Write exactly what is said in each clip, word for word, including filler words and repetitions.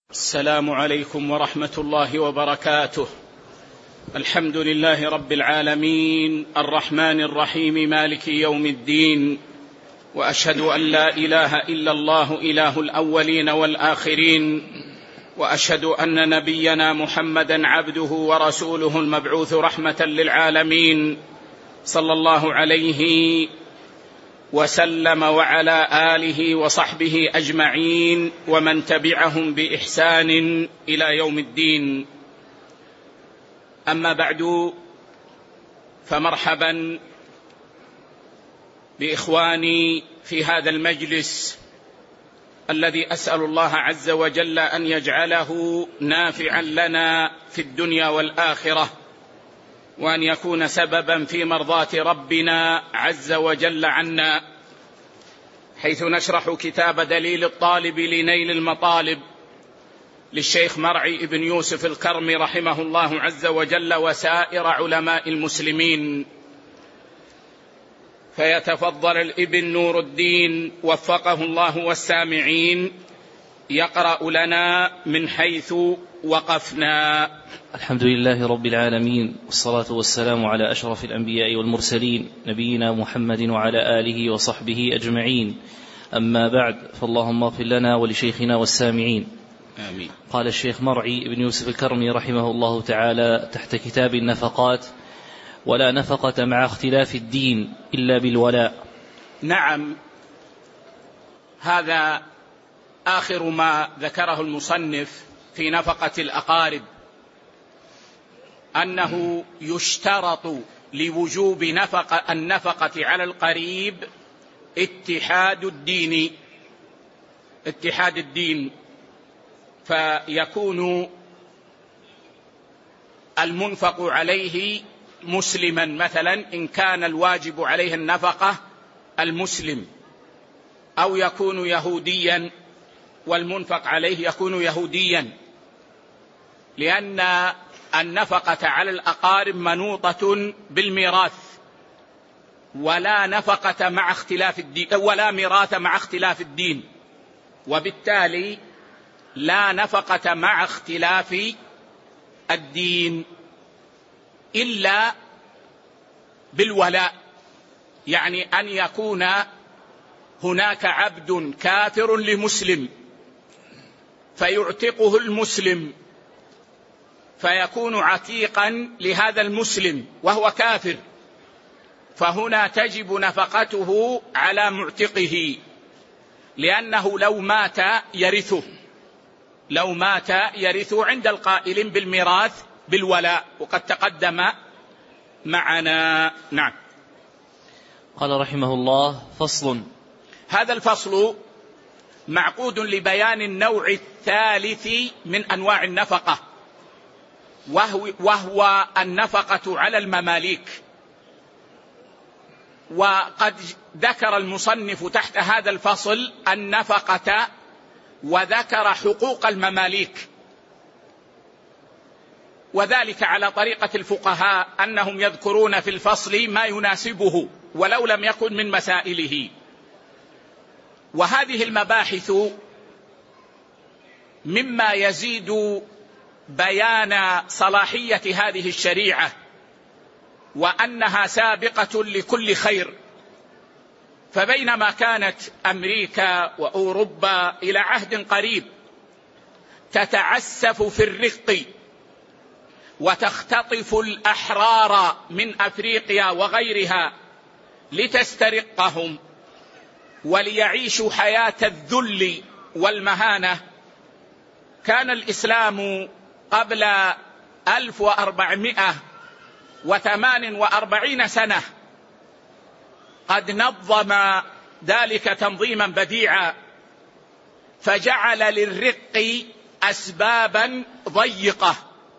السلام عليكم ورحمة الله وبركاته. الحمد لله رب العالمين الرحمن الرحيم مالك يوم الدين، وأشهد أن لا إله إلا الله إله الأولين والآخرين، وأشهد أن نبينا محمدا عبده ورسوله المبعوث رحمة للعالمين، صلى الله عليه وسلم وعلى آله وصحبه أجمعين ومن تبعهم بإحسان إلى يوم الدين. أما بعد، فمرحبا بإخواني في هذا المجلس الذي أسأل الله عز وجل أن يجعله نافعا لنا في الدنيا والآخرة، وأن يكون سببا في مرضاة ربنا عز وجل عنا، حيث نشرح كتاب دليل الطالب لنيل المطالب للشيخ مرعي بن يوسف الكرمي رحمه الله عز وجل وسائر علماء المسلمين. فيتفضل الابن نور الدين وفقه الله والسامعين يقرأ لنا من حيث وقفنا. الحمد لله رب العالمين، والصلاة والسلام على أشرف الأنبياء والمرسلين، نبينا محمد وعلى آله وصحبه أجمعين. أما بعد، فاللهم اغفر لنا ولشيخنا والسامعين. آمين. قال الشيخ مرعي بن يوسف الكرمي رحمه الله تعالى تحت كتاب النفقات: ولا نفقة مع اختلاف الدين إلا بالولاء. نعم، هذا آخر ما ذكره المصنف في نفقة الأقارب، أنه يشترط لوجوب نفقة النفقة على القريب اتحاد الدين اتحاد الدين فيكون المنفق عليه مسلما، مثلا إن كان الواجب عليه النفقة المسلم، أو يكون يهوديا والمنفق عليه يكون يهوديا، لأن النفقة على الأقارب منوطة بالميراث، ولا نفقة مع اختلاف الدين ولا ميراث مع اختلاف الدين، وبالتالي لا نفقة مع اختلاف الدين إلا بالولاء، يعني أن يكون هناك عبد كافر لمسلم فيعتقه المسلم فيكون عتيقا لهذا المسلم وهو كافر، فهنا تجب نفقته على معتقه، لأنه لو مات يرثه لو مات يرثه عند القائلين بالميراث بالولاء، وقد تقدم معنا. نعم. قال رحمه الله: فصل. هذا الفصل معقود لبيان النوع الثالث من أنواع النفقة، وهو, وهو النفقة على المماليك. وقد ذكر المصنف تحت هذا الفصل النفقة وذكر حقوق المماليك، وذلك على طريقة الفقهاء أنهم يذكرون في الفصل ما يناسبه ولو لم يكن من مسائله. وهذه المباحث مما يزيد بيان صلاحية هذه الشريعة وأنها سابقة لكل خير. فبينما كانت أمريكا وأوروبا إلى عهد قريب تتعسف في الرق وتختطف الأحرار من أفريقيا وغيرها لتسترقهم وليعيشوا حياة الذل والمهانة، كان الإسلام قبل ألف وأربعمائة وثمان وأربعين سنة قد نظم ذلك تنظيما بديعا، فجعل للرق أسبابا ضيقة،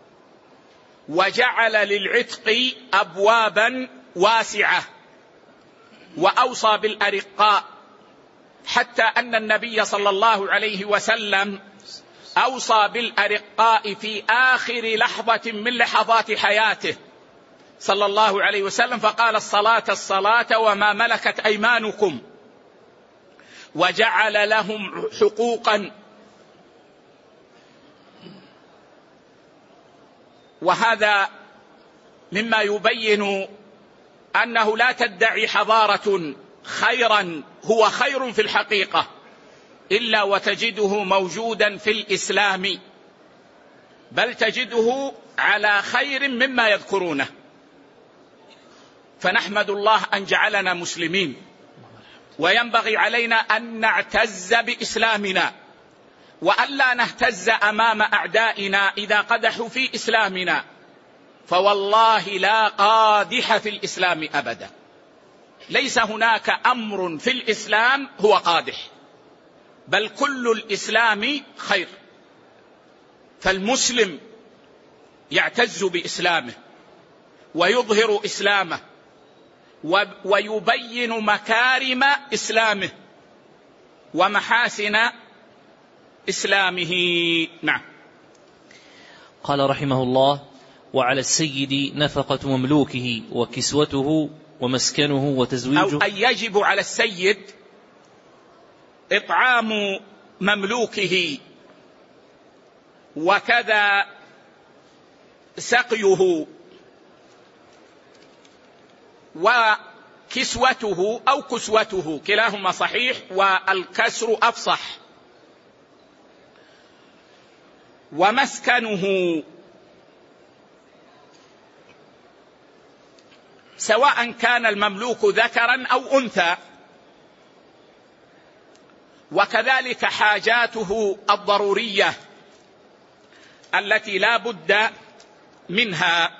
وجعل للعتق أبوابا واسعة، وأوصى بالأرقاء، حتى أن النبي صلى الله عليه وسلم أوصى بالأرقاء في آخر لحظة من لحظات حياته صلى الله عليه وسلم، فقال: الصلاة الصلاة وما ملكت أيمانكم، وجعل لهم حقوقا وهذا مما يبين أنه لا تدعي حضارة خيرا هو خير في الحقيقة إلا وتجده موجودا في الإسلام، بل تجده على خير مما يذكرونه. فنحمد الله أن جعلنا مسلمين، وينبغي علينا أن نعتز بإسلامنا وألا نهتز أمام أعدائنا إذا قدحوا في إسلامنا، فوالله لا قادح في الإسلام أبدا. ليس هناك أمر في الإسلام هو قادح، بل كل الإسلام خير. فالمسلم يعتز بإسلامه ويظهر إسلامه ويبين مكارم إسلامه ومحاسن إسلامه. نعم. قال رحمه الله: وعلى السيد نفقة مملوكه وكسوته ومسكنه وتزويجه، أو أن يجب على السيد إطعام مملوكه وكذا سقيه وكسوته أو كسوته، كلاهما صحيح والكسر أفصح. ومسكنه سواء كان المملوك ذكرا أو أنثى، وكذلك حاجاته الضرورية التي لا بد منها.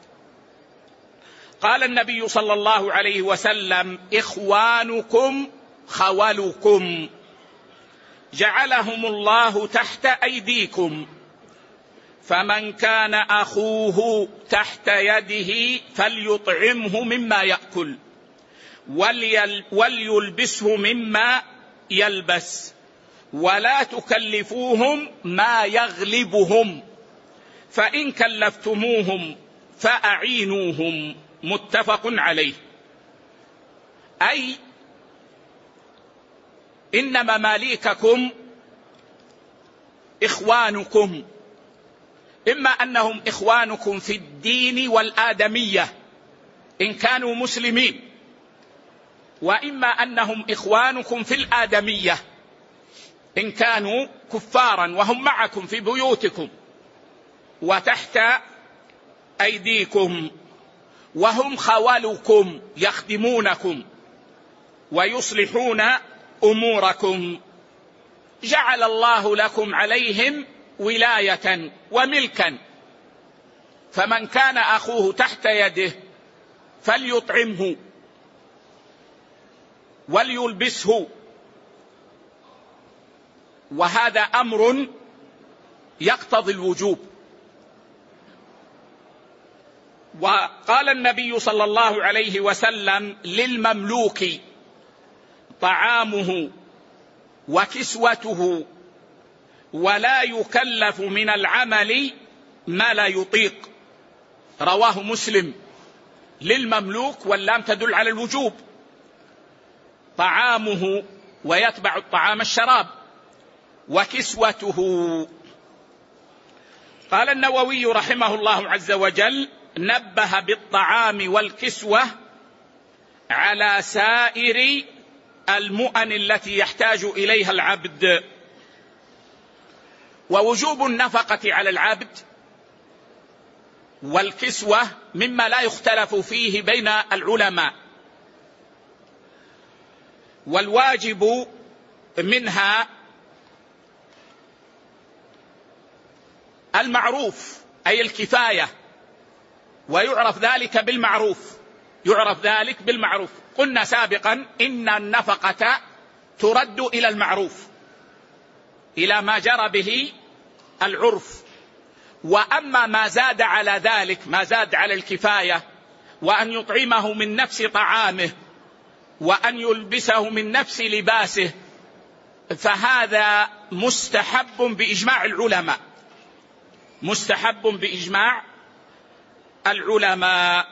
قال النبي صلى الله عليه وسلم: إخوانكم خولكم جعلهم الله تحت أيديكم، فمن كان أخوه تحت يده فليطعمه مما يأكل وليلبسه مما يلبس، ولا تكلفوهم ما يغلبهم، فإن كلفتموهم فأعينوهم. متفق عليه. أي إن مماليككم إخوانكم، إما أنهم إخوانكم في الدين والآدمية إن كانوا مسلمين، وإما أنهم إخوانكم في الآدمية إن كانوا كفارا وهم معكم في بيوتكم وتحت أيديكم، وهم خولكم يخدمونكم ويصلحون أموركم. جعل الله لكم عليهم ولاية وملكا، فمن كان أخوه تحت يده فليطعمه وليلبسه، وهذا أمر يقتضي الوجوب. وقال النبي صلى الله عليه وسلم للمملوك طعامه وكسوته ولا يكلف من العمل ما لا يطيق، رواه مسلم. للمملوك واللام تدل على الوجوب، طعامه ويتبع الطعام الشراب، وكسوته. قال النووي رحمه الله عز وجل: نبه بالطعام والكسوة على سائر المؤن التي يحتاج إليها العبد. ووجوب النفقة على العبد والكسوة مما لا يختلف فيه بين العلماء، والواجب منها المعروف أي الكفاية، ويعرف ذلك بالمعروف، يعرف ذلك بالمعروف. قلنا سابقا إن النفقة ترد إلى المعروف، إلى ما جرى به العرف. وأما ما زاد على ذلك، ما زاد على الكفاية، وأن يطعمه من نفس طعامه وأن يلبسه من نفس لباسه، فهذا مستحب بإجماع العلماء، مستحب بإجماع العلماء.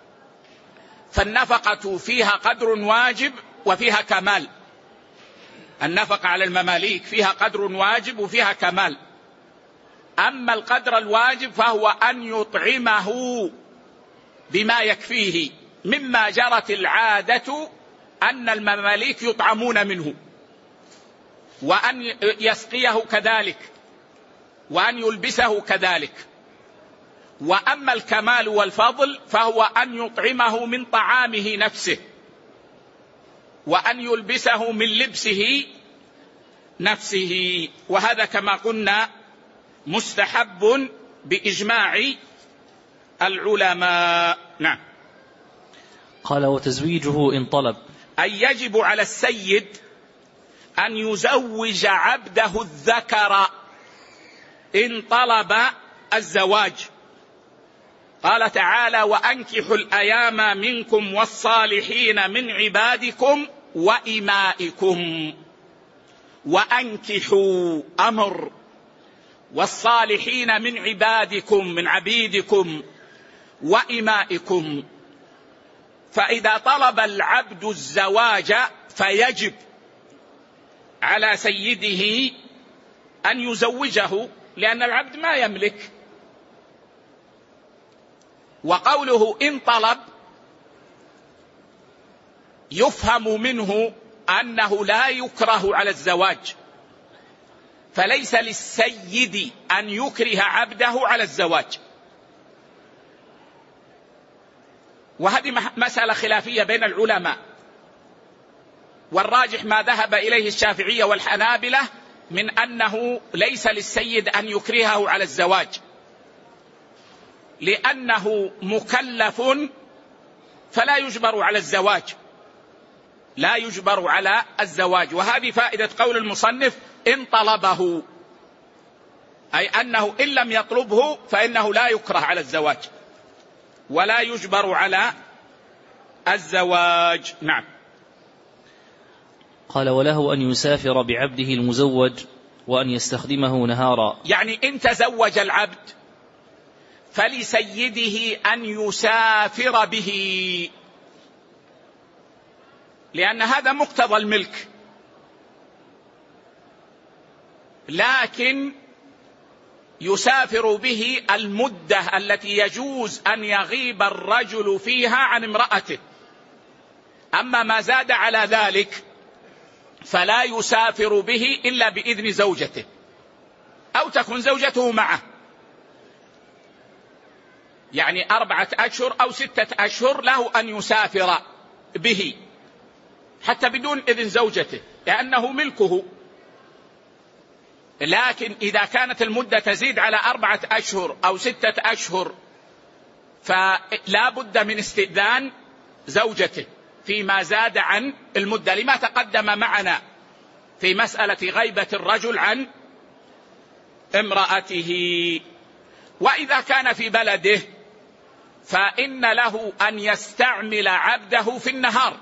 فالنفقة فيها قدر واجب وفيها كمال. النفقة على المماليك فيها قدر واجب وفيها كمال. أما القدر الواجب فهو أن يطعمه بما يكفيه، مما جرت العادة أن المماليك يطعمون منه، وأن يسقيه كذلك، وأن يلبسه كذلك. وأما الكمال والفضل فهو أن يطعمه من طعامه نفسه، وأن يلبسه من لبسه نفسه، وهذا كما قلنا مستحب بإجماع العلماء. نعم. قال: وتزويجه إن طلب، أي يجب على السيد أن يزوج عبده الذكر إن طلب الزواج. قال تعالى: وأنكحوا الأيام منكم والصالحين من عبادكم وإمائكم. وأنكحوا أمر، والصالحين من عبادكم من عبيدكم وإمائكم. فإذا طلب العبد الزواج فيجب على سيده أن يزوجه، لأن العبد ما يملك. وقوله إن طلب يفهم منه أنه لا يكره على الزواج، فليس للسيد أن يكره عبده على الزواج. وهذه مسألة خلافية بين العلماء، والراجح ما ذهب إليه الشافعية والحنابلة من أنه ليس للسيد أن يكرهه على الزواج، لأنه مكلف فلا يجبر على الزواج، لا يجبر على الزواج. وهذه فائدة قول المصنف إن طلبه، أي أنه إن لم يطلبه فإنه لا يكره على الزواج ولا يجبر على الزواج. نعم. قال: وله أن يسافر بعبده المزوج وأن يستخدمه نهارا. يعني إن تزوج العبد فلسيده أن يسافر به، لأن هذا مقتضى الملك، لكن يسافر به المدة التي يجوز أن يغيب الرجل فيها عن امرأته. أما ما زاد على ذلك فلا يسافر به إلا بإذن زوجته، أو تكون زوجته معه، يعني أربعة أشهر أو ستة أشهر له أن يسافر به حتى بدون إذن زوجته، لأنه ملكه. لكن إذا كانت المدة تزيد على أربعة أشهر أو ستة أشهر فلا بد من استئذان زوجته فيما زاد عن المدة، لما تقدم معنا في مسألة غيبة الرجل عن امرأته. وإذا كان في بلده فإن له أن يستعمل عبده في النهار،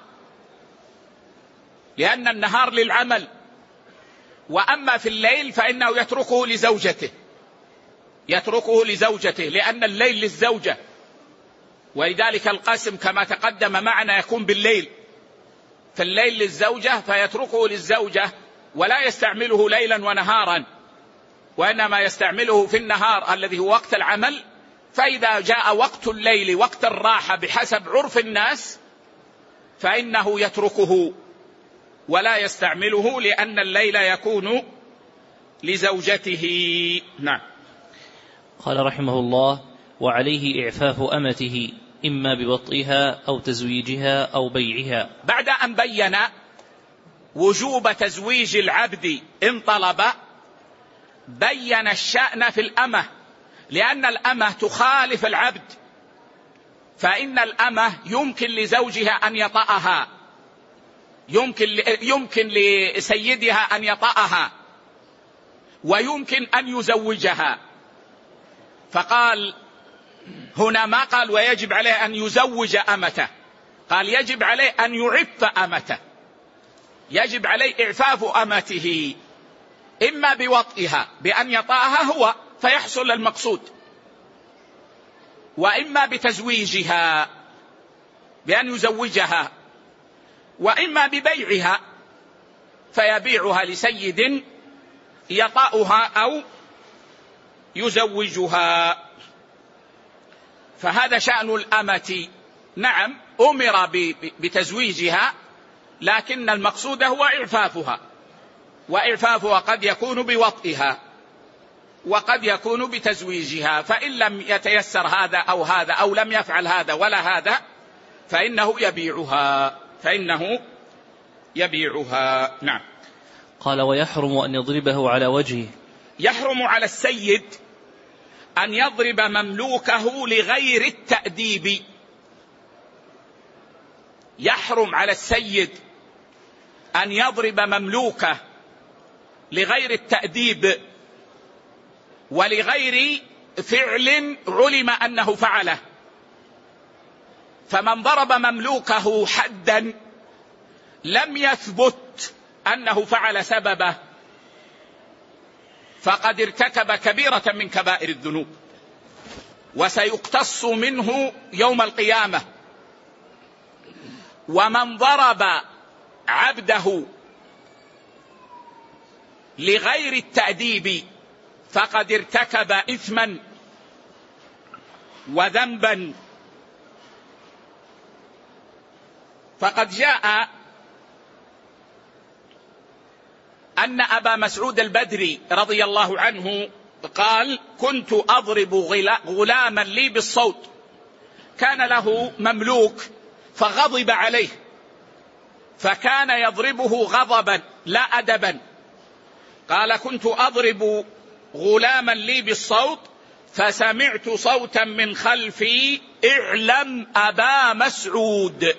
لأن النهار للعمل، وأما في الليل فإنه يتركه لزوجته، يتركه لزوجته لأن الليل للزوجة، ولذلك القسم كما تقدم معنا يكون بالليل، فالليل للزوجة فيتركه للزوجة ولا يستعمله ليلا ونهارا، وإنما يستعمله في النهار الذي هو وقت العمل. فإذا جاء وقت الليل وقت الراحة بحسب عرف الناس فإنه يتركه ولا يستعمله، لأن الليل يكون لزوجته. نعم. قال رحمه الله: وعليه إعفاف أمته إما بوطئها أو تزويجها أو بيعها. بعد أن بين وجوب تزويج العبد إن طلب، بين الشأن في الأمة، لأن الأمة تخالف العبد، فإن الأمة يمكن لزوجها أن يطأها، يمكن يمكن لسيدها أن يطأها، ويمكن أن يزوجها. فقال هنا ما قال ويجب عليه أن يزوج أمته، قال يجب عليه أن يعف أمته، يجب عليه إعفاف أمته، إما بوطئها بأن يطأها هو فيحصل المقصود، وإما بتزويجها بأن يزوجها، وإما ببيعها فيبيعها لسيد يطأها أو يزوجها. فهذا شأن الأمة. نعم أمر بتزويجها، لكن المقصود هو إعفافها، وإعفافها قد يكون بوطئها وقد يكون بتزويجها. فإن لم يتيسر هذا أو هذا أو لم يفعل هذا ولا هذا فإنه يبيعها فإنه يبيعها. نعم. قال: ويحرم أن يضربه على وجهه. يحرم على السيد أن يضرب مملوكه لغير التأديب. يحرم على السيد أن يضرب مملوكه لغير التأديب ولغير فعل علم أنه فعله. فمن ضرب مملوكه حدا لم يثبت أنه فعل سببه فقد ارتكب كبيرة من كبائر الذنوب، وسيقتص منه يوم القيامة. ومن ضرب عبده لغير التأديب فقد ارتكب إثما وذنبا. فقد جاء أن أبا مسعود البدري رضي الله عنه قال: كنت أضرب غلاما لي بالصوت، كان له مملوك فغضب عليه، فكان يضربه غضبا لا أدبا. قال: كنت أضرب غلاما لي بالصوت فسمعت صوتا من خلفي: اعلم أبا مسعود،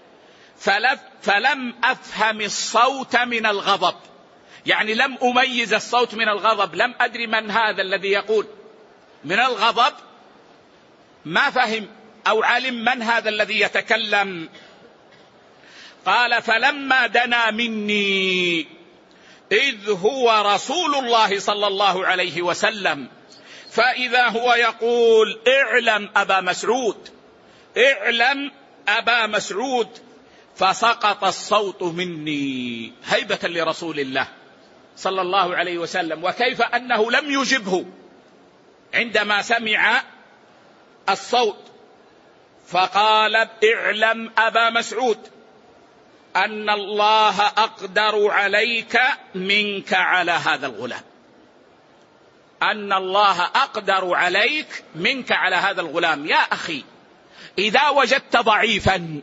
فلم أفهم الصوت من الغضب. يعني لم أميز الصوت من الغضب، لم أدري من هذا الذي يقول من الغضب، ما فهم أو علم من هذا الذي يتكلم. قال: فلما دنا مني إذ هو رسول الله صلى الله عليه وسلم فإذا هو يقول: اعلم أبا مسعود، اعلم أبا مسعود، فسقط الصوت مني هيبة لرسول الله صلى الله عليه وسلم. وكيف أنه لم يجبه عندما سمع الصوت، فقال: اعلم أبا مسعود أن الله أقدر عليك منك على هذا الغلام، أن الله أقدر عليك منك على هذا الغلام. يا أخي، إذا وجدت ضعيفا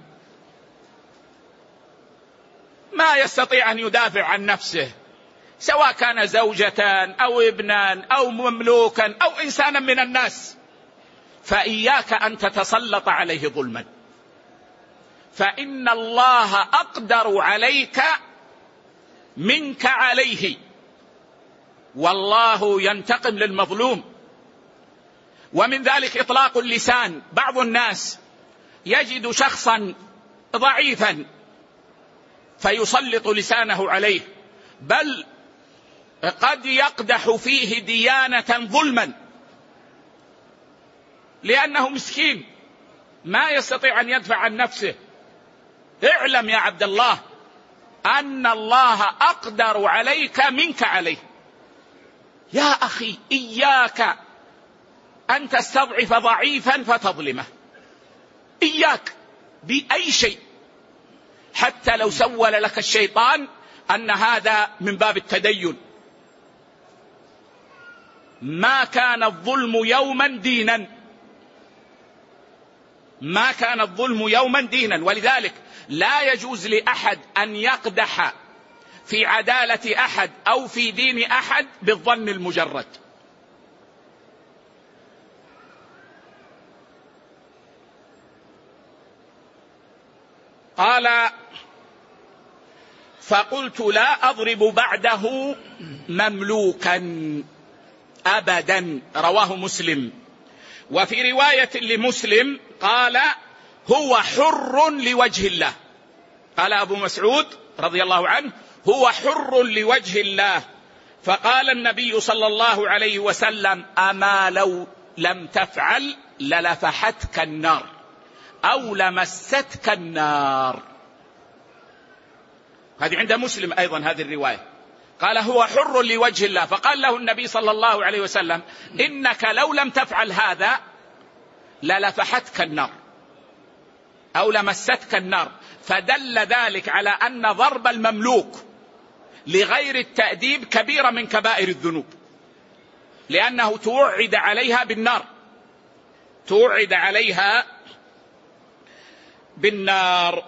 ما يستطيع أن يدافع عن نفسه، سواء كان زوجة أو ابنا أو مملوكا أو إنسانا من الناس، فإياك أن تتسلط عليه ظلما، فإن الله أقدر عليك منك عليه، والله ينتقم للمظلوم. ومن ذلك إطلاق اللسان. بعض الناس يجد شخصا ضعيفا فيسلط لسانه عليه، بل قد يقدح فيه ديانة ظلما لأنه مسكين ما يستطيع أن يدفع عن نفسه. اعلم يا عبد الله أن الله أقدر عليك منك عليه. يا أخي، إياك أن تستضعف ضعيفا فتظلمه، إياك بأي شيء، حتى لو سول لك الشيطان أن هذا من باب التدين. ما كان الظلم يوما دينا، ما كان الظلم يوما دينا. ولذلك لا يجوز لأحد أن يقدح في عدالة أحد أو في دين أحد بالظن المجرد. قال: فقلت لا أضرب بعده مملوكا أبدا. رواه مسلم. وفي رواية لمسلم قال: هو حر لوجه الله. قال أبو مسعود رضي الله عنه: هو حر لوجه الله. فقال النبي صلى الله عليه وسلم: أما لو لم تفعل للفحتك النار أو لمستك النار. هذه عند مسلم أيضا هذه الرواية. قال هو حر لوجه الله. فقال له النبي صلى الله عليه وسلم إنك لو لم تفعل هذا للفحتك النار أو لمستك النار. فدل ذلك على أن ضرب المملوك لغير التأديب كبيرة من كبائر الذنوب، لأنه توعد عليها بالنار، توعد عليها بالنار.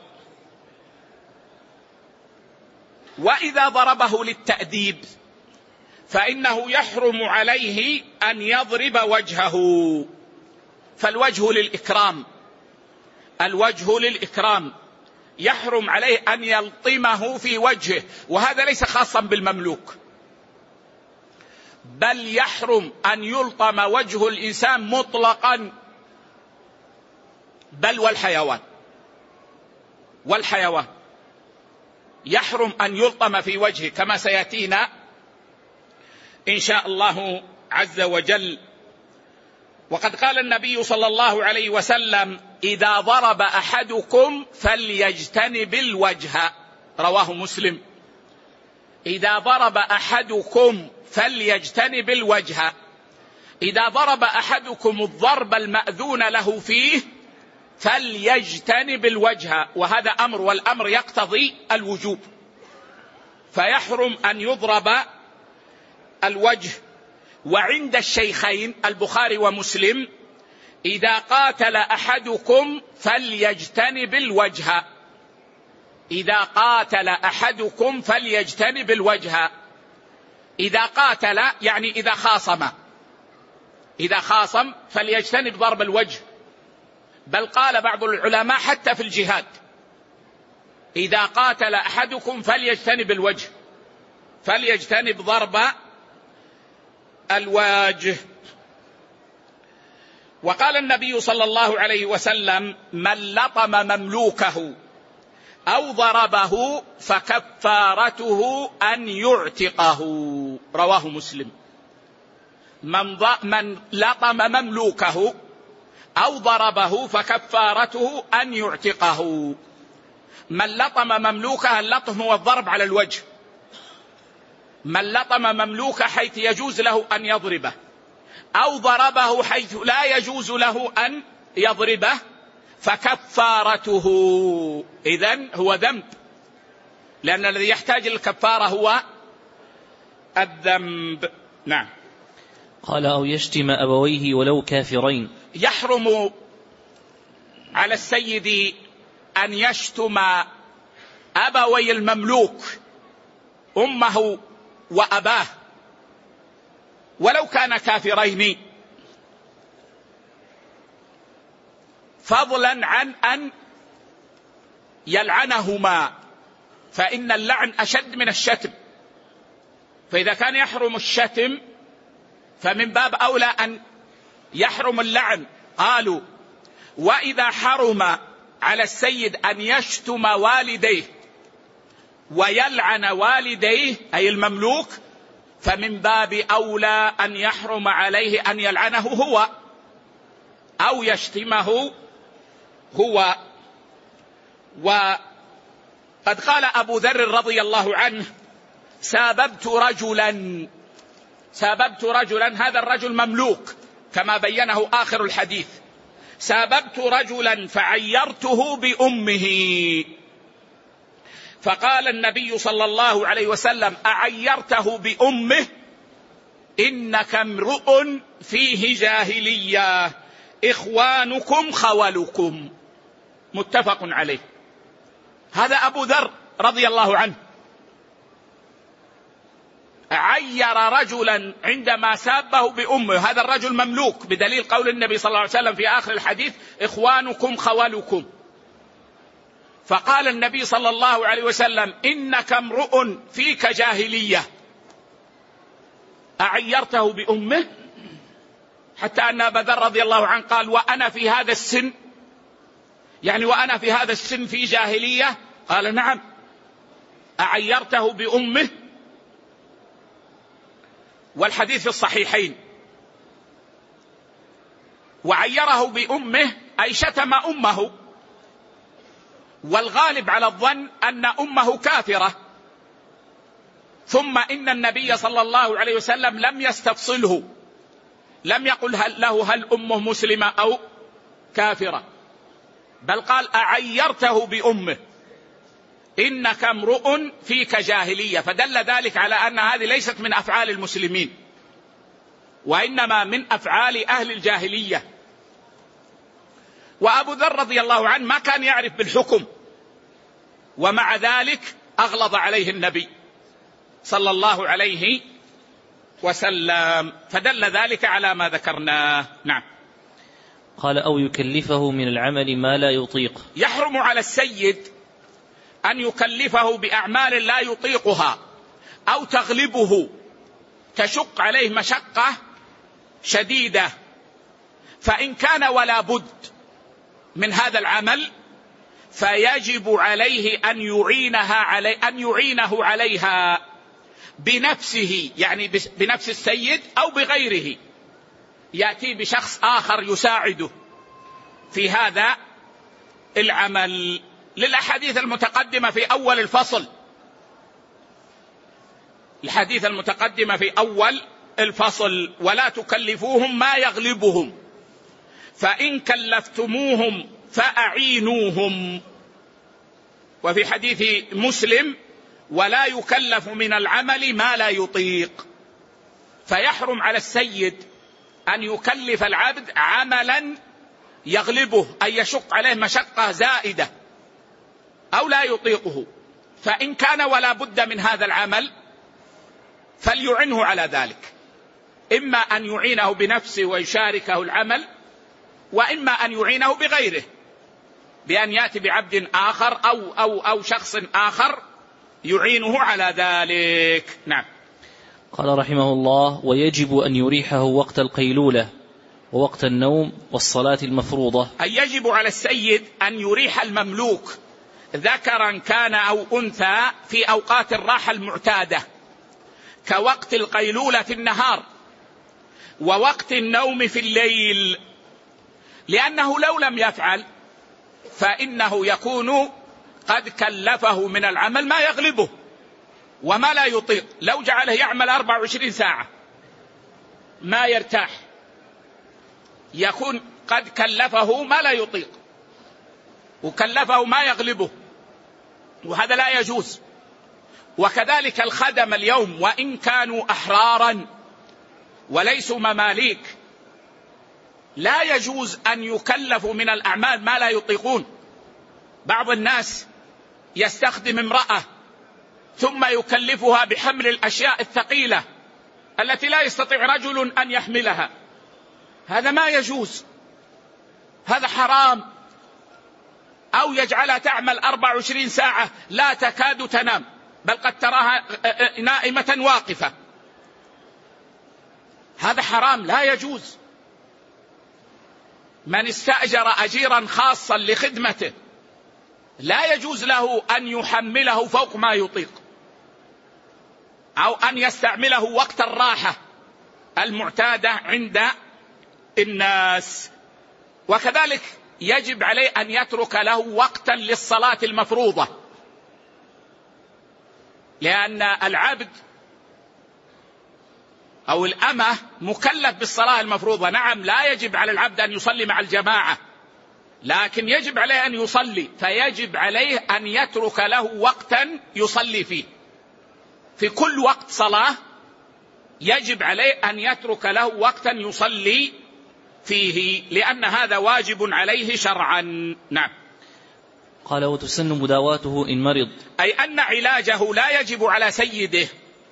وإذا ضربه للتأديب فإنه يحرم عليه أن يضرب وجهه، فالوجه للإكرام، الوجه للإكرام يحرم عليه أن يلطمه في وجهه، وهذا ليس خاصا بالمملوك، بل يحرم أن يلطم وجه الإنسان مطلقا، بل والحيوان، والحيوان يحرم أن يلطم في وجهه كما سيأتينا إن شاء الله عز وجل. وقد قال النبي صلى الله عليه وسلم إذا ضرب أحدكم فليجتنب الوجه، رواه مسلم. إذا ضرب أحدكم فليجتنب الوجه، إذا ضرب أحدكم الضرب المأذون له فيه فليجتنب الوجه، وهذا أمر، والأمر يقتضي الوجوب، فيحرم أن يضرب الوجه. وعند الشيخين البخاري ومسلم إذا قاتل أحدكم فليجتنب الوجه، إذا قاتل أحدكم فليجتنب الوجه. إذا قاتل يعني إذا خاصم، إذا خاصم فليجتنب ضرب الوجه، بل قال بعض العلماء حتى في الجهاد إذا قاتل أحدكم فليجتنب الوجه، فليجتنب ضرب الوجه. وقال النبي صلى الله عليه وسلم من لطم مملوكه أو ضربه فكفارته أن يعتقه، رواه مسلم. من, من لطم مملوكه أو ضربه فكفارته أن يعتقه. من لطم مملوكه، اللطم هو الضرب على الوجه، من لطم مملوكه حيث يجوز له أن يضربه، أو ضربه حيث لا يجوز له أن يضربه، فكفارته إذن هو ذنب، لأن الذي يحتاج للكفارة هو الذنب. نعم. قال أو يشتم أبويه ولو كافرين. يحرم على السيد أن يشتم أبوي المملوك، أمه وأباه، ولو كان كافرين، فضلا عن أن يلعنهما، فإن اللعن أشد من الشتم، فإذا كان يحرم الشتم فمن باب أولى أن يحرم اللعن. قالوا وإذا حرم على السيد أن يشتم والديه ويلعن والديه أي المملوك، فمن باب أولى أن يحرم عليه أن يلعنه هو أو يشتمه هو. وقد قال أبو ذر رضي الله عنه ساببت رجلا، ساببت رجلا، هذا الرجل مملوك كما بينه آخر الحديث، ساببت رجلا فعيرته بأمه، فقال النبي صلى الله عليه وسلم أعيرته بأمه إنك امرؤ فيه جاهلية إخوانكم خولكم، متفق عليه. هذا أبو ذر رضي الله عنه عير رجلا عندما سابه بأمه، هذا الرجل مملوك بدليل قول النبي صلى الله عليه وسلم في آخر الحديث إخوانكم خولكم، فقال النبي صلى الله عليه وسلم إنك امرؤ فيك جاهلية أعيرته بأمه، حتى أن أبا ذر رضي الله عنه قال وأنا في هذا السن، يعني وأنا في هذا السن في جاهلية؟ قال نعم. أعيرته بأمه، والحديث في الصحيحين. وعيره بأمه أي شتم أمه، والغالب على الظن أن أمه كافرة، ثم إن النبي صلى الله عليه وسلم لم يستفصله، لم يقل هل له هل أمه مسلمة أو كافرة، بل قال أعيرته بأمه إنك امرؤ فيك جاهلية، فدل ذلك على أن هذه ليست من أفعال المسلمين وإنما من أفعال أهل الجاهلية. وأبو ذر رضي الله عنه ما كان يعرف بالحكم، ومع ذلك أغلظ عليه النبي صلى الله عليه وسلم، فدل ذلك على ما ذكرناه. نعم. قال أو يكلفه من العمل ما لا يطيق. يحرم على السيد أن يكلفه بأعمال لا يطيقها أو تغلبه تشق عليه مشقة شديدة، فإن كان ولا بد من هذا العمل فيجب عليه أن يعينها علي أن يعينه عليها بنفسه، يعني بنفس السيد أو بغيره، يأتي بشخص آخر يساعده في هذا العمل، للأحاديث المتقدمة في أول الفصل، الحديث المتقدمة في أول الفصل: ولا تكلفوهم ما يغلبهم، فإن كلفتموهم فأعينوهم. وفي حديث مسلم: ولا يكلف من العمل ما لا يطيق. فيحرم على السيد أن يكلف العبد عملا يغلبه، أي يشق عليه مشقة زائدة أو لا يطيقه، فإن كان ولا بد من هذا العمل فليعنه على ذلك، إما أن يعينه بنفسه ويشاركه العمل، وإما أن يعينه بغيره بأن يأتي بعبد آخر أو, أو, أو شخص آخر يعينه على ذلك. نعم. قال رحمه الله: ويجب أن يريحه وقت القيلولة ووقت النوم والصلاة المفروضة. أي يجب على السيد أن يريح المملوك ذكرا كان أو أنثى في أوقات الراحة المعتادة، كوقت القيلولة في النهار ووقت النوم في الليل، لأنه لو لم يفعل فإنه يكون قد كلفه من العمل ما يغلبه وما لا يطيق. لو جعله يعمل أربع وعشرين ساعة ما يرتاح، يكون قد كلفه ما لا يطيق وكلفه ما يغلبه، وهذا لا يجوز. وكذلك الخدم اليوم وإن كانوا أحرارا وليسوا مماليك لا يجوز أن يكلفوا من الأعمال ما لا يطيقون. بعض الناس يستخدم امرأة ثم يكلفها بحمل الأشياء الثقيلة التي لا يستطيع رجل أن يحملها، هذا ما يجوز، هذا حرام. أو يجعلها تعمل أربع وعشرين ساعة لا تكاد تنام، بل قد تراها نائمة واقفة، هذا حرام لا يجوز. من استأجر أجيرا خاصا لخدمته لا يجوز له أن يحمله فوق ما يطيق أو أن يستعمله وقت الراحة المعتادة عند الناس. وكذلك يجب عليه أن يترك له وقتا للصلاة المفروضة، لأن العبد أو الأمة مكلف بالصلاة المفروضة. نعم، لا يجب على العبد أن يصلي مع الجماعة، لكن يجب عليه أن يصلي، فيجب عليه أن يترك له وقتا يصلي فيه. في كل وقت صلاة يجب عليه أن يترك له وقتا يصلي فيه، لأن هذا واجب عليه شرعا. نعم. قال: وتسن مداواته إن مرض. أي أن علاجه لا يجب على سيده،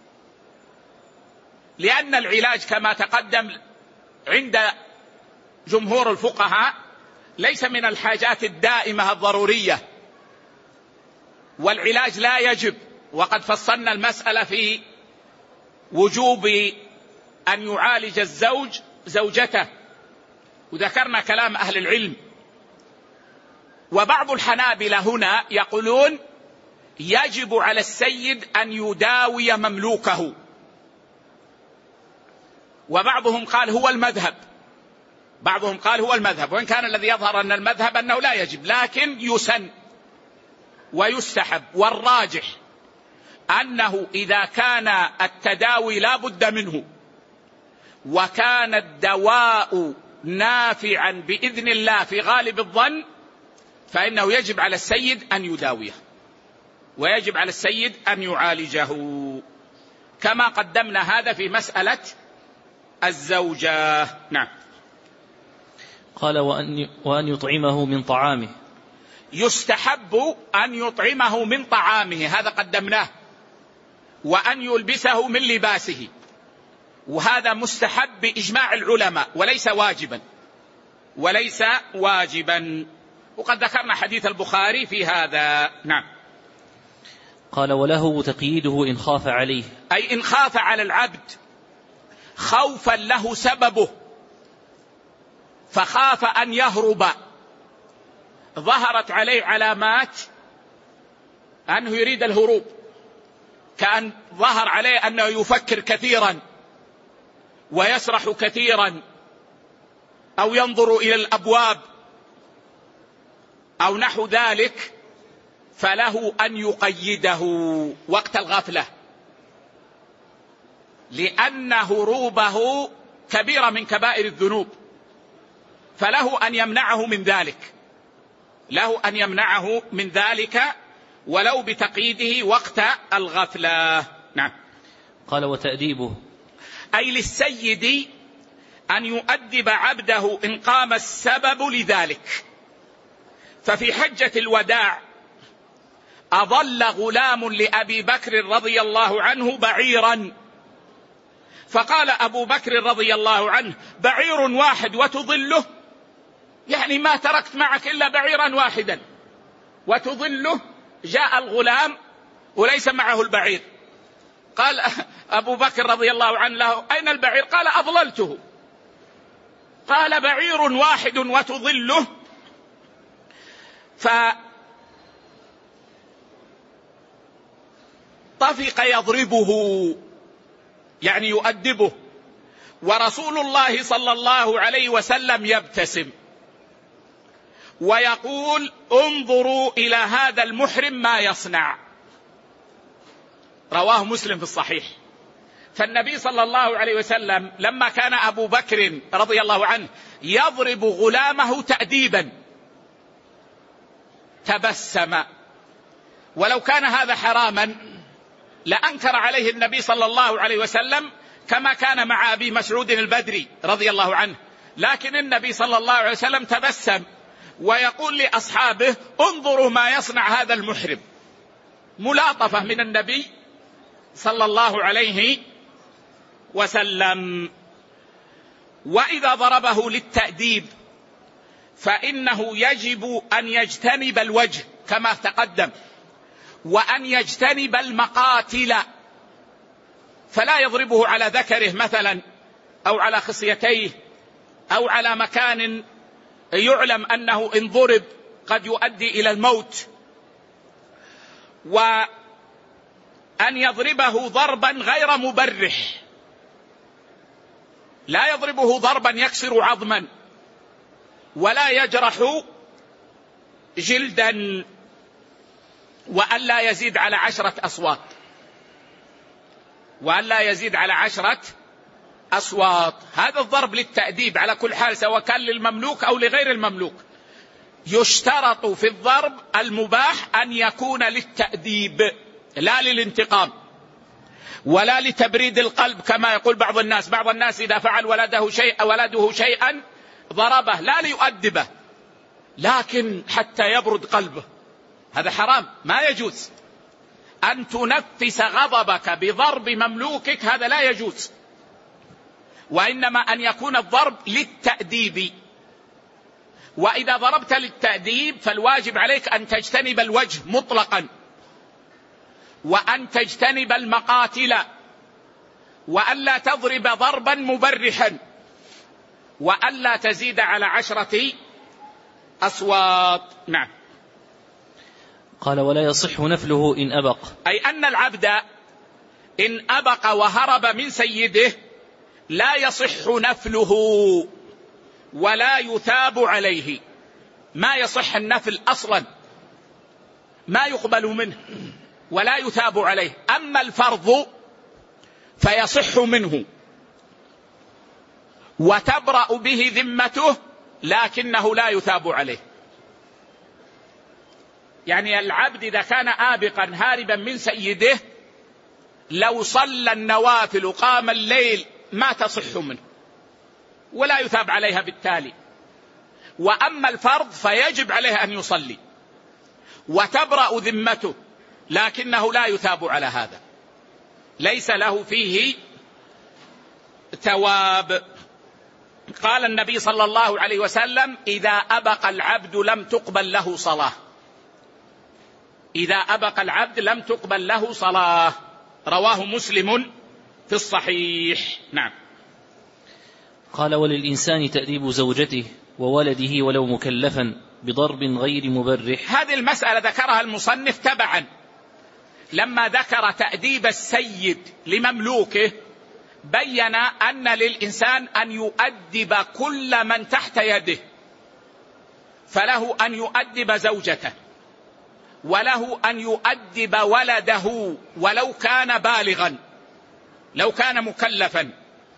لأن العلاج كما تقدم عند جمهور الفقهاء ليس من الحاجات الدائمة الضرورية، والعلاج لا يجب، وقد فصلنا المسألة في وجوب أن يعالج الزوج زوجته، وذكرنا كلام أهل العلم. وبعض الحنابلة هنا يقولون يجب على السيد أن يداوي مملوكه، وبعضهم قال هو المذهب بعضهم قال هو المذهب وإن كان الذي يظهر أن المذهب أنه لا يجب، لكن يسن ويستحب. والراجح أنه إذا كان التداوي لا بد منه وكان الدواء نافعا بإذن الله في غالب الظن، فإنه يجب على السيد أن يداويه ويجب على السيد أن يعالجه، كما قدمنا هذا في مسألة الزوجة. نعم. قال وأن, وأن يطعمه من طعامه. يستحب أن يطعمه من طعامه، هذا قدمناه. وأن يلبسه من لباسه، وهذا مستحب بإجماع العلماء وليس واجبا وليس واجبا وقد ذكرنا حديث البخاري في هذا. نعم. قال وله تقييده إن خاف عليه، أي إن خاف على العبد خوفا له سببه، فخاف أن يهرب، ظهرت عليه علامات أنه يريد الهروب، كأن ظهر عليه أنه يفكر كثيرا ويسرح كثيرا أو ينظر إلى الأبواب أو نحو ذلك، فله أن يقيده وقت الغفلة، لأن هروبه كبيرة من كبائر الذنوب، فله أن يمنعه من ذلك له أن يمنعه من ذلك ولو بتقييده وقت الغفلة. نعم. قال وتأديبه، أي للسيد أن يؤدب عبده إن قام السبب لذلك. ففي حجة الوداع أضل غلام لأبي بكر رضي الله عنه بعيرا، فقال أبو بكر رضي الله عنه بعير واحد وتضله؟ يعني ما تركت معك إلا بعيرا واحدا وتضله؟ جاء الغلام وليس معه البعير، قال أبو بكر رضي الله عنه له أين البعير؟ قال أضللته. قال بعير واحد وتضله؟ فطفق يضربه، يعني يؤدبه، ورسول الله صلى الله عليه وسلم يبتسم ويقول انظروا إلى هذا المحرم ما يصنع، رواه مسلم في الصحيح. فالنبي صلى الله عليه وسلم لما كان أبو بكر رضي الله عنه يضرب غلامه تأديبا تبسم، ولو كان هذا حراما لأنكر عليه النبي صلى الله عليه وسلم كما كان مع أبي مسعود البدري رضي الله عنه، لكن النبي صلى الله عليه وسلم تبسم ويقول لأصحابه انظروا ما يصنع هذا المحرم، ملاطفة من النبي صلى الله عليه وسلم. وإذا ضربه للتأديب فإنه يجب أن يجتنب الوجه كما تقدم، وأن يجتنب المقاتل، فلا يضربه على ذكره مثلا أو على خصيتيه أو على مكان يعلم أنه إن ضرب قد يؤدي إلى الموت، وأن يضربه ضربا غير مبرح، لا يضربه ضربا يكسر عظما ولا يجرح جلدا، وأن لا يزيد على عشرة أصوات وأن لا يزيد على عشرة أصوات. هذا الضرب للتأديب على كل حال، سواء كان للمملوك أو لغير المملوك. يشترط في الضرب المباح أن يكون للتأديب لا للانتقام ولا لتبريد القلب كما يقول بعض الناس. بعض الناس إذا فعل ولده شيئا ولده شيئا ضربه لا ليؤدبه لكن حتى يبرد قلبه، هذا حرام، ما يجوز أن تنفس غضبك بضرب مملوكك، هذا لا يجوز، وإنما أن يكون الضرب للتأديب. وإذا ضربت للتأديب فالواجب عليك أن تجتنب الوجه مطلقا، وأن تجتنب المقاتل، وأن لا تضرب ضربا مبرحا، وأن لا تزيد على عشرة أصوات. نعم. قال ولا يصح نفله إن أبق، أي أن العبد إن أبق وهرب من سيده لا يصح نفله ولا يثاب عليه، ما يصح النفل أصلا، ما يقبل منه، ولا يثاب عليه. أما الفرض فيصح منه وتبرأ به ذمته لكنه لا يثاب عليه. يعني العبد إذا كان آبقا هاربا من سيده لو صلى النوافل قام الليل ما تصح منه ولا يثاب عليها بالتالي. وأما الفرض فيجب عليه أن يصلي وتبرأ ذمته لكنه لا يثاب على هذا، ليس له فيه ثواب. قال النبي صلى الله عليه وسلم: إذا أبق العبد لم تقبل له صلاة. إذا أبق العبد لم تقبل له صلاة. رواه مسلم في الصحيح. نعم. قال: وللإنسان تأديب زوجته وولده ولو مكلفا بضرب غير مبرح. هذه المسألة ذكرها المصنف تبعا لما ذكر تأديب السيد لمملوكه، بين أن للإنسان أن يؤدب كل من تحت يده، فله أن يؤدب زوجته وله أن يؤدب ولده ولو كان بالغا، لو كان مكلفا،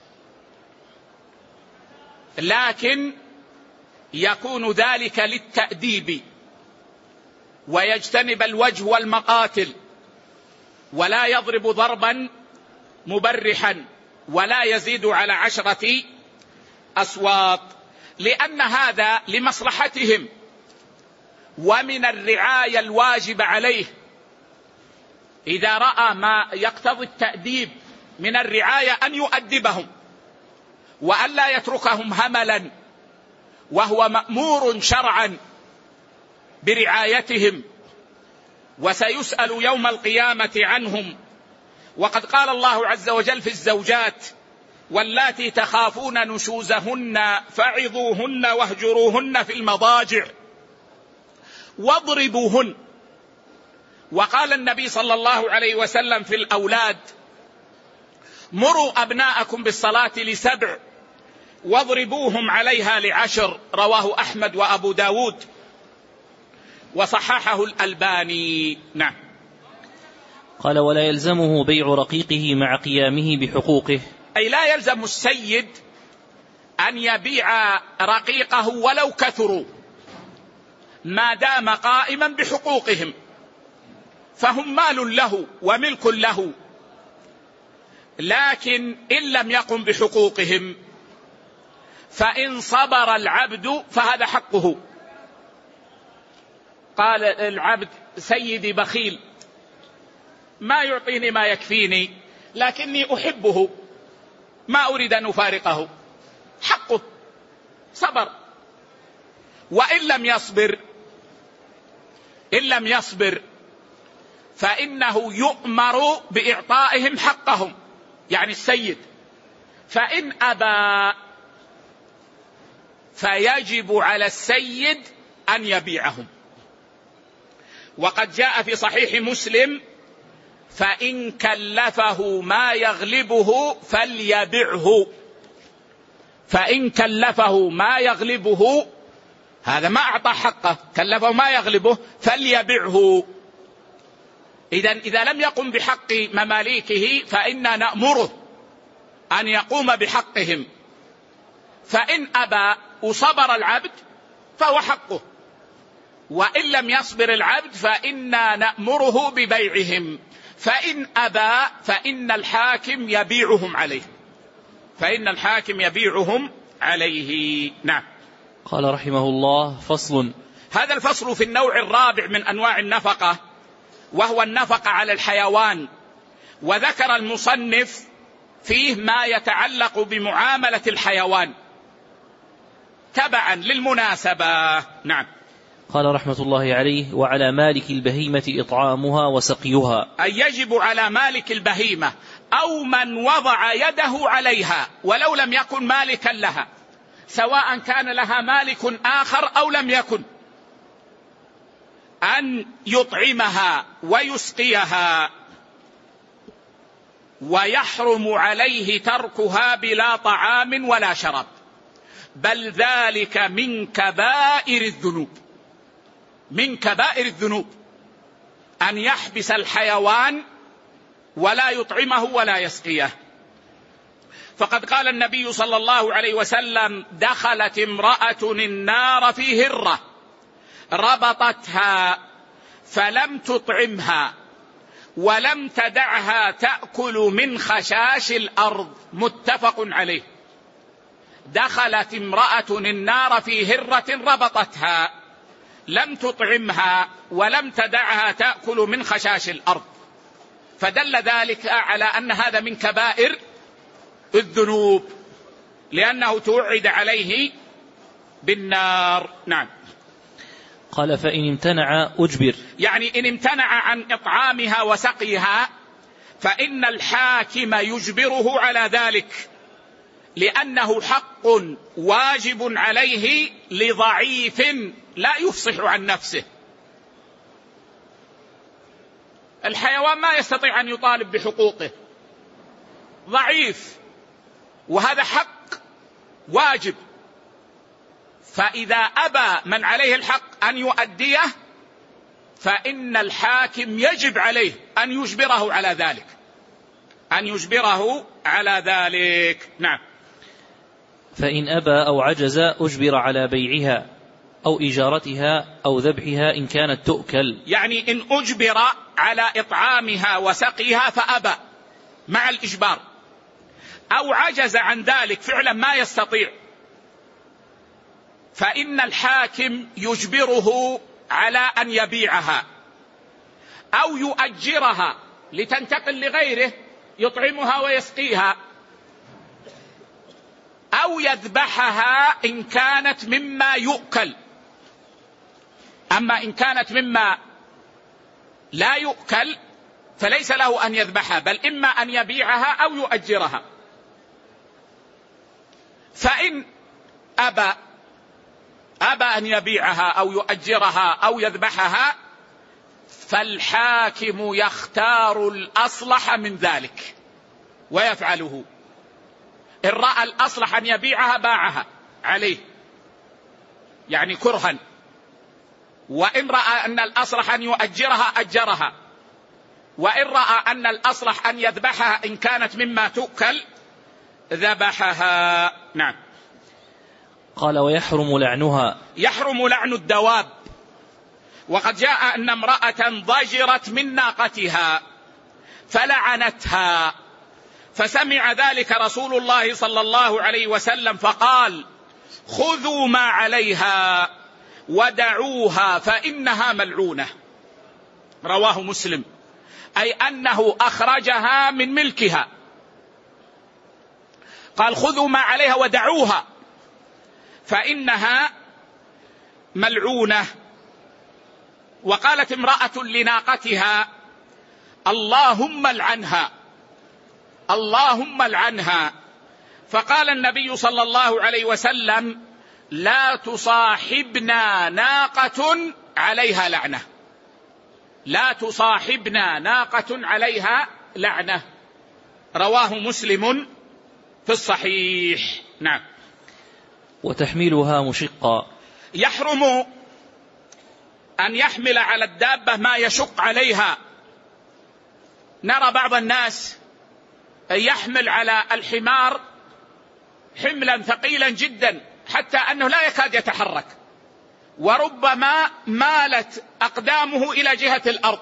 لكن يكون ذلك للتأديب ويجتنب الوجه والمقاتل، ولا يضرب ضربا مبرحا ولا يزيد على عشرة أصوات، لأن هذا لمصلحتهم ومن الرعاية الواجب عليه. إذا رأى ما يقتضي التأديب من الرعاية أن يؤدبهم وأن لا يتركهم هملا، وهو مأمور شرعا برعايتهم وسيسأل يوم القيامة عنهم. وقد قال الله عز وجل في الزوجات: واللاتي تخافون نشوزهن فعظوهن واهجروهن في المضاجع واضربوهن. وقال النبي صلى الله عليه وسلم في الأولاد: مروا أبناءكم بالصلاة لسبع واضربوهم عليها لعشر. رواه أحمد وأبو داود وصححه الألباني. نعم. قال: ولا يلزمه بيع رقيقه مع قيامه بحقوقه. أي لا يلزم السيد أن يبيع رقيقه ولو كثروا ما دام قائما بحقوقهم، فهم مال له وملك له، لكن إن لم يقم بحقوقهم فإن صبر العبد فهذا حقه. قال العبد: سيدي بخيل ما يعطيني ما يكفيني لكني أحبه ما أريد أن أفارقه، حقه، صبر. وإن لم يصبر إن لم يصبر فإنه يؤمر بإعطائهم حقهم، يعني السيد، فإن أبى فيجب على السيد أن يبيعهم. وقد جاء في صحيح مسلم: فإن كلفه ما يغلبه فليبعه. فإن كلفه ما يغلبه، هذا ما أعطى حقه، كلفه ما يغلبه فليبعه. إذن إذا لم يقم بحق مماليكه فإننا نأمره أن يقوم بحقهم، فإن أبى وصبر العبد فهو حقه، وإن لم يصبر العبد فإنا نأمره ببيعهم، فإن أبى فإن الحاكم يبيعهم عليه فإن الحاكم يبيعهم عليه. نعم. قال رحمه الله: فصل. هذا الفصل في النوع الرابع من أنواع النفقة، وهو النفقة على الحيوان. وذكر المصنف فيه ما يتعلق بمعاملة الحيوان تبعا للمناسبة. نعم. قال رحمة الله عليه: وعلى مالك البهيمة إطعامها وسقيها. أي يجب على مالك البهيمة أو من وضع يده عليها ولو لم يكن مالكا لها، سواء كان لها مالك آخر أو لم يكن، أن يطعمها ويسقيها، ويحرم عليه تركها بلا طعام ولا شراب، بل ذلك من كبائر الذنوب من كبائر الذنوب أن يحبس الحيوان ولا يطعمه ولا يسقيه. فقد قال النبي صلى الله عليه وسلم: دخلت امرأة النار في هرة ربطتها فلم تطعمها ولم تدعها تأكل من خشاش الأرض. متفق عليه. دخلت امرأة النار في هرة ربطتها لم تطعمها ولم تدعها تأكل من خشاش الأرض، فدل ذلك على أن هذا من كبائر الذنوب لأنه توعد عليه بالنار. نعم. قال: فإن امتنع أجبر، يعني إن امتنع عن إطعامها وسقيها فإن الحاكم يجبره على ذلك، لأنه حق واجب عليه لضعيف لا يفصح عن نفسه. الحيوان ما يستطيع أن يطالب بحقوقه، ضعيف، وهذا حق واجب، فإذا أبى من عليه الحق أن يؤديه فإن الحاكم يجب عليه أن يجبره على ذلك، أن يجبره على ذلك. نعم. فإن أبى أو عجز أجبر على بيعها أو إجارتها أو ذبحها إن كانت تؤكل. يعني إن أجبر على إطعامها وسقيها فأبى مع الإجبار، أو عجز عن ذلك فعلا ما يستطيع، فإن الحاكم يجبره على أن يبيعها أو يؤجرها لتنتقل لغيره يطعمها ويسقيها، أو يذبحها إن كانت مما يؤكل. أما إن كانت مما لا يؤكل فليس له أن يذبحها، بل إما أن يبيعها أو يؤجرها. فإن أبى أبى أن يبيعها أو يؤجرها أو يذبحها فالحاكم يختار الأصلح من ذلك ويفعله. إن رأى الأصلح أن يبيعها باعها عليه، يعني كرها، وإن رأى أن الأصلح أن يؤجرها أجرها، وإن رأى أن الأصلح أن يذبحها إن كانت مما تؤكل ذبحها. نعم. قال: ويحرم لعنها. يحرم لعن الدواب. وقد جاء أن امرأة ضجرت من ناقتها فلعنتها، فسمع ذلك رسول الله صلى الله عليه وسلم فقال: خذوا ما عليها ودعوها فإنها ملعونة. رواه مسلم، أي أنه أخرجها من ملكها، قال: خذوا ما عليها ودعوها فإنها ملعونة. وقالت امرأة لناقتها: اللهم العنها، اللهم العنها. فقال النبي صلى الله عليه وسلم: لا تصاحبنا ناقة عليها لعنة، لا تصاحبنا ناقة عليها لعنة. رواه مسلم في الصحيح. نعم. وتحميلها مشقا. يحرم أن يحمل على الدابة ما يشق عليها. نرى بعض الناس يحمل على الحمار حملا ثقيلا جدا حتى أنه لا يكاد يتحرك، وربما مالت أقدامه إلى جهة الأرض،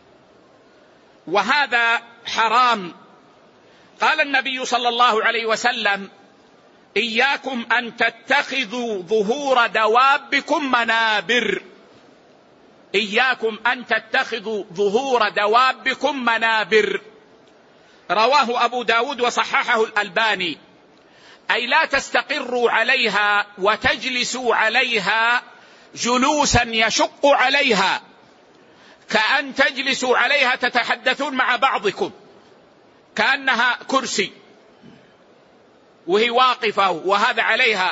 وهذا حرام. قال النبي صلى الله عليه وسلم: إياكم أن تتخذوا ظهور دوابكم منابر، إياكم أن تتخذوا ظهور دوابكم منابر. رواه أبو داود وصححه الألباني، أي لا تستقروا عليها وتجلسوا عليها جلوسا يشق عليها، كأن تجلسوا عليها تتحدثون مع بعضكم كأنها كرسي وهي واقفة وهذا عليها.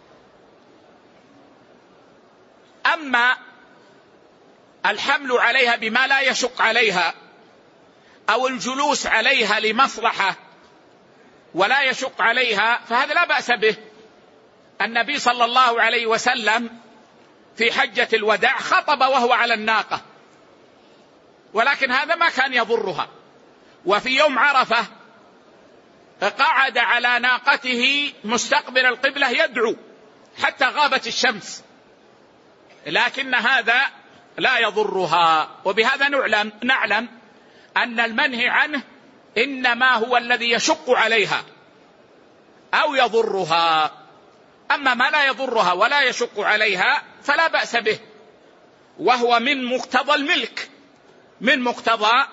أما الحمل عليها بما لا يشق عليها أو الجلوس عليها لمصلحة ولا يشق عليها فهذا لا بأس به. النبي صلى الله عليه وسلم في حجة الوداع خطب وهو على الناقة، ولكن هذا ما كان يضرها. وفي يوم عرفة قعد على ناقته مستقبل القبلة يدعو حتى غابت الشمس، لكن هذا لا يضرها. وبهذا نعلم, نعلم أن المنهي عنه إنما هو الذي يشق عليها أو يضرها، أما ما لا يضرها ولا يشق عليها فلا بأس به، وهو من مقتضى الملك، من مقتضى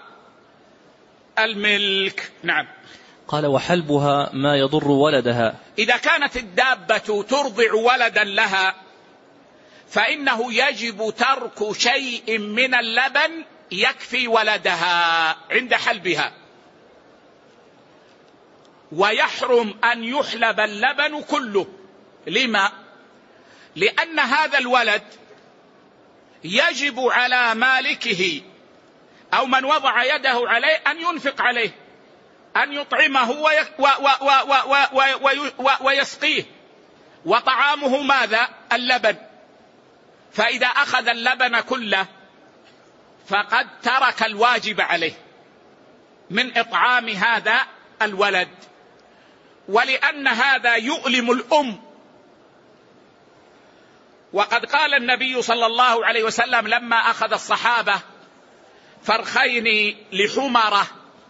الملك. نعم. قال: وحلبها ما يضر ولدها. إذا كانت الدابة ترضع ولدا لها فإنه يجب ترك شيء من اللبن يكفي ولدها عند حلبها، ويحرم أن يحلب اللبن كله. لما؟ لأن هذا الولد يجب على مالكه أو من وضع يده عليه أن ينفق عليه، أن يطعمه ويسقيه، وطعامه ماذا؟ اللبن. فإذا أخذ اللبن كله فقد ترك الواجب عليه من إطعام هذا الولد. ولأن هذا يؤلم الأم، وقد قال النبي صلى الله عليه وسلم لما أخذ الصحابة فرخين لحمرة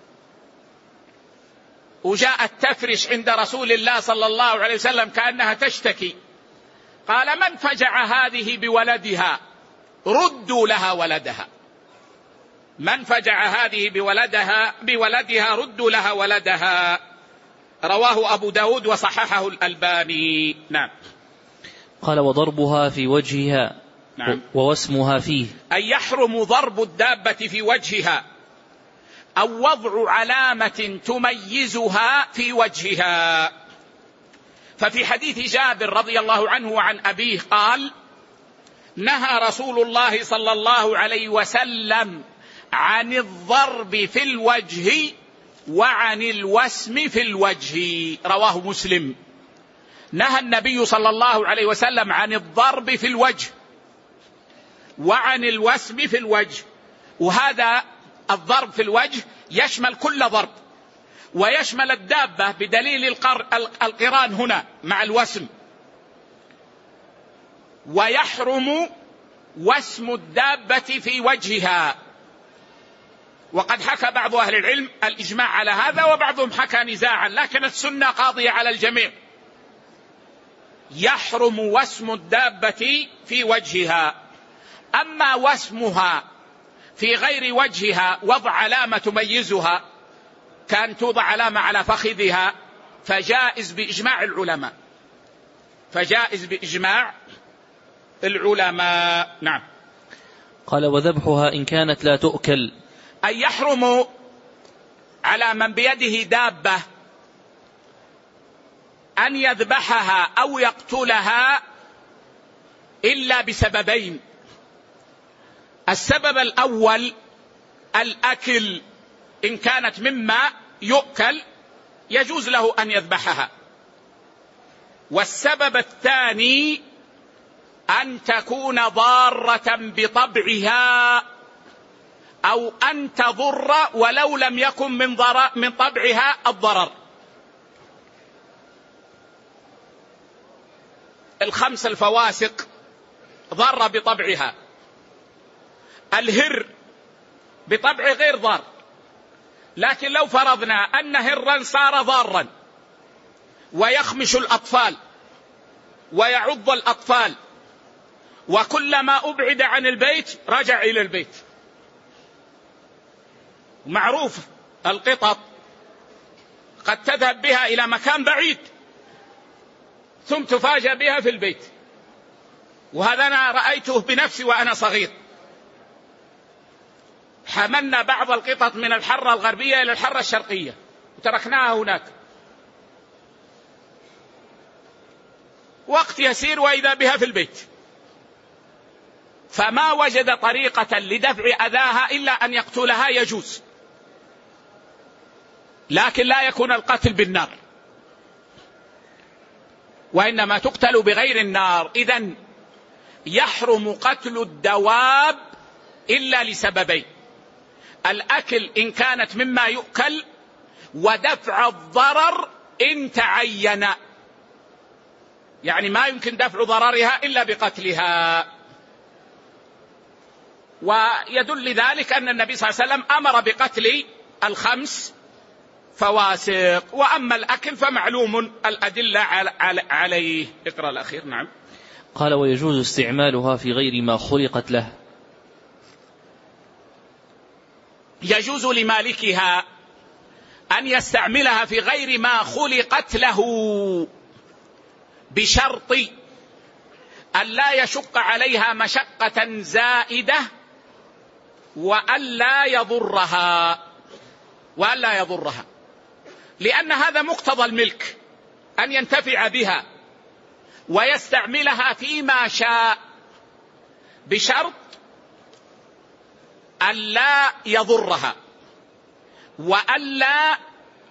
وجاءت تفرش عند رسول الله صلى الله عليه وسلم كأنها تشتكي، قال: من فجع هذه بولدها ردوا لها ولدها، من فجع هذه بولدها بولدها ردوا لها ولدها. رواه أبو داود وصححه الألباني. نعم. قال: وضربها في وجهها. نعم. ووسمها فيه، أي يحرم ضرب الدابة في وجهها أو وضع علامة تميزها في وجهها. ففي حديث جابر رضي الله عنه وعن أبيه قال: نهى رسول الله صلى الله عليه وسلم عن الضرب في الوجه وعن الوسم في الوجه. رواه مسلم. نهى النبي صلى الله عليه وسلم عن الضرب في الوجه وعن الوسم في الوجه، وهذا الضرب في الوجه يشمل كل ضرب، ويشمل الدابة بدليل القران هنا مع الوسم. ويحرم وسم الدابة في وجهها، وقد حكى بعض أهل العلم الإجماع على هذا، وبعضهم حكى نزاعا، لكن السنة قاضية على الجميع. يحرم وسم الدابة في وجهها. أما وسمها في غير وجهها وضع علامة تميزها، كان توضع علامة على فخذها، فجائز بإجماع العلماء، فجائز بإجماع العلماء. نعم. قال: وذبحها إن كانت لا تؤكل. أي يحرم على من بيده دابة أن يذبحها أو يقتلها إلا بسببين. السبب الأول الأكل، إن كانت مما يؤكل يجوز له أن يذبحها. والسبب الثاني أن تكون ضارة بطبعها أو أن تضر ولو لم يكن من, من طبعها الضرر. الخمس الفواسق ضار بطبعها. الهر بطبع غير ضار، لكن لو فرضنا أن هرا صار ضارا ويخمش الأطفال ويعض الأطفال، وكلما أبعد عن البيت رجع إلى البيت. معروف القطط قد تذهب بها إلى مكان بعيد ثم تفاجأ بها في البيت، وهذا أنا رأيته بنفسي وأنا صغير. حملنا بعض القطط من الحرة الغربية إلى الحرة الشرقية وتركناها هناك، وقت يسير وإذا بها في البيت، فما وجد طريقة لدفع أذاها إلا أن يقتلها يجوز، لكن لا يكون القتل بالنار، وإنما تقتل بغير النار. إذن يحرم قتل الدواب إلا لسببين: الأكل إن كانت مما يؤكل، ودفع الضرر إن تعين، يعني ما يمكن دفع ضررها إلا بقتلها. ويدل لذلك أن النبي صلى الله عليه وسلم أمر بقتل الخمس فواسق، وأما الأكل فمعلوم الأدلة عليه. اقرأ الأخير. نعم. قال: ويجوز استعمالها في غير ما خلقت له. يجوز لمالكها أن يستعملها في غير ما خلقت له، بشرط أن لا يشق عليها مشقة زائدة، وأن لا يضرها وأن لا يضرها لأن هذا مقتضى الملك، أن ينتفع بها ويستعملها فيما شاء، بشرط أن لا يضرها وأن لا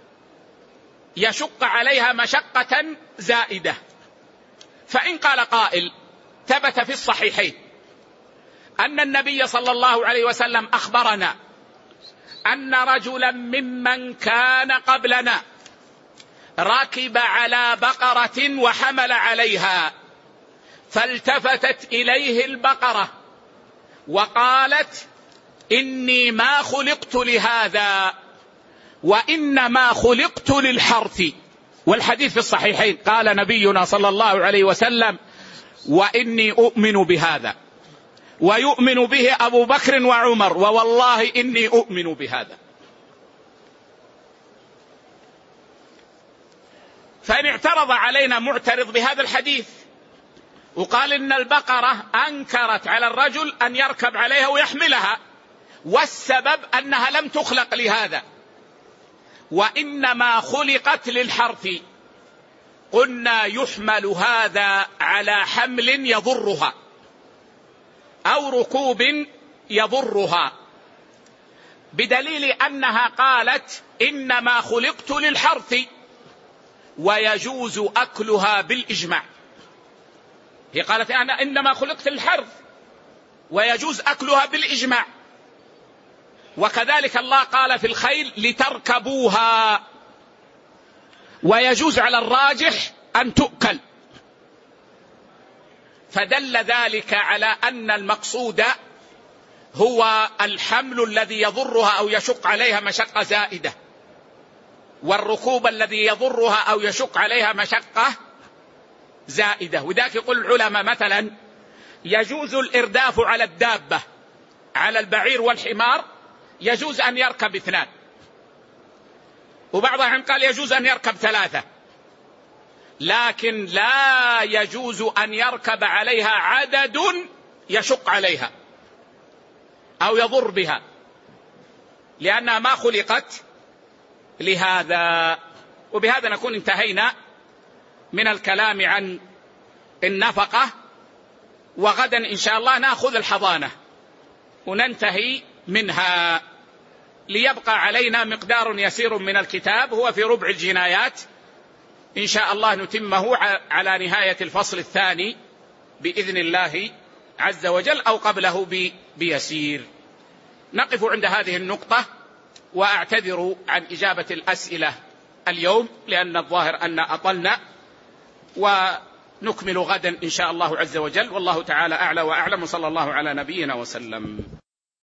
يشق عليها مشقة زائدة. فإن قال قائل: ثبت في الصحيحين أن النبي صلى الله عليه وسلم أخبرنا أن رجلا ممن كان قبلنا ركب على بقرة وحمل عليها، فالتفتت إليه البقرة وقالت: إني ما خلقت لهذا، وإنما خلقت للحرث. والحديث في الصحيحين. قال نبينا صلى الله عليه وسلم: وإني أؤمن بهذا، ويؤمن به أبو بكر وعمر، ووالله إني أؤمن بهذا. فإن اعترض علينا معترض بهذا الحديث وقال إن البقرة أنكرت على الرجل أن يركب عليها ويحملها، والسبب أنها لم تخلق لهذا وإنما خلقت للحرث، قلنا: يحمل هذا على حمل يضرها أو ركوب يضرها، بدليل أنها قالت: إنما خلقت للحرث، ويجوز أكلها بالإجماع. هي قالت: أنا إنما خلقت للحرث، ويجوز أكلها بالإجماع. وكذلك الله قال في الخيل: لتركبوها، ويجوز على الراجح أن تؤكل. فدل ذلك على أن المقصود هو الحمل الذي يضرها أو يشق عليها مشقة زائدة، والركوب الذي يضرها أو يشق عليها مشقة زائدة. وذاك يقول العلماء مثلا: يجوز الإرداف على الدابة، على البعير والحمار يجوز أن يركب اثنان، وبعضهم قال يجوز أن يركب ثلاثة، لكن لا يجوز أن يركب عليها عدد يشق عليها أو يضر بها، لأنها ما خلقت لهذا. وبهذا نكون انتهينا من الكلام عن النفقة، وغدا إن شاء الله نأخذ الحضانة وننتهي منها، ليبقى علينا مقدار يسير من الكتاب هو في ربع الجنايات، إن شاء الله نتمه على نهاية الفصل الثاني بإذن الله عز وجل، أو قبله بيسير. نقف عند هذه النقطة، وأعتذر عن إجابة الأسئلة اليوم لأن الظاهر أن أطلنا، ونكمل غدا إن شاء الله عز وجل، والله تعالى أعلى وأعلم، صلى الله على نبينا وسلم.